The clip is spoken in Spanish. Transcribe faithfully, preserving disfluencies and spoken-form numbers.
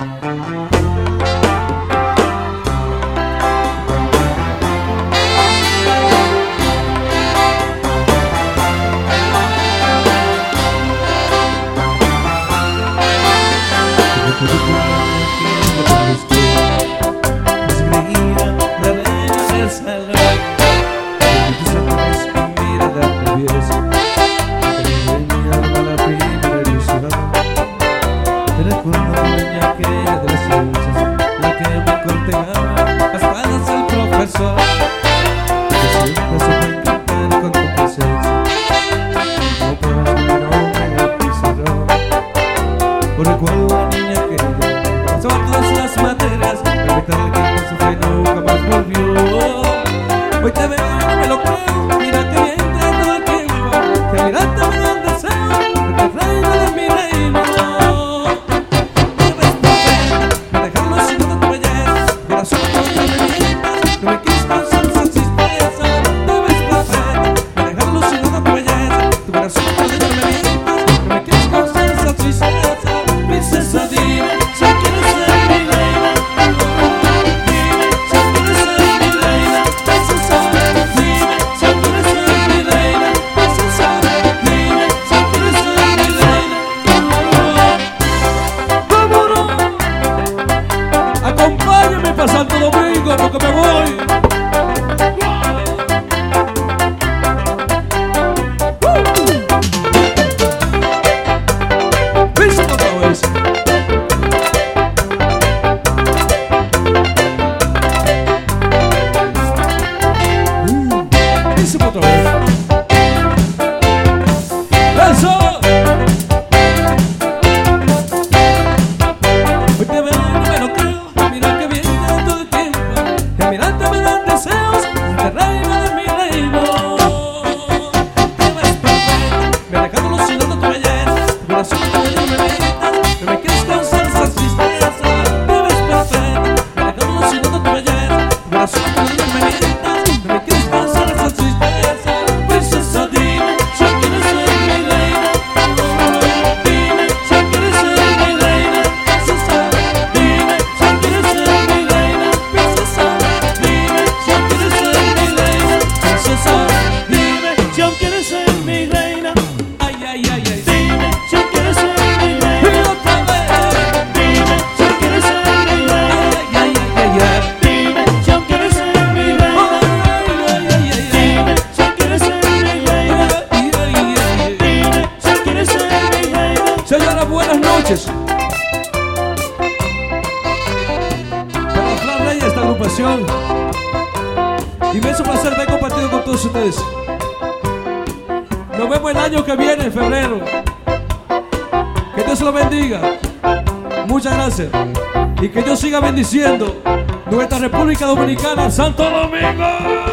Recuerdo a la niña que yo pasaba todas las materias, la mitad del tiempo se fue y nunca más volvió. Hoy te veo y no me lo creo, mira que bien te todo el tiempo, que mirarte me da un deseo, que te reina de mi reino. Me ves perfecta, me dejaron alucinando tu belleza, corazón tuyo me mientas, no me quieres causar esa tristeza. Te ves perfecta, me dejaron alucinando tu belleza, tu corazón tuyo me mientas, no me quieres causar esa tristeza. Princesa, dime si quieres ser mi reina. Dime si quieres ser mi reina. Princesa, dime si quieres ser mi reina. Princesa, dime si quieres ser mi reina. ¡Vámonos! Acompáñame para Santo Domingo porque me voy. Otra vez. ¡Eso! Hoy te veo y no me lo creo, mira que bien todo el tiempo, que mirarte me dan deseos, de reina de mi reino. Te ves perfecta, me dejando alucinando tu belleza, tu corazón tuyo me mientas, que me quieres causar esa tristeza. Te ves perfecta, me dejando alucinando tu belleza, tu corazón tuyo me mientas, que me quieres causar esa tristeza. Señora, buenas noches. Para Fran Reyes, esta agrupación. Inmenso placer haber compartido con todos ustedes. Nos vemos el año que viene, en febrero. Que Dios lo bendiga. Muchas gracias. Y que Dios siga bendiciendo nuestra República Dominicana, Santo Domingo.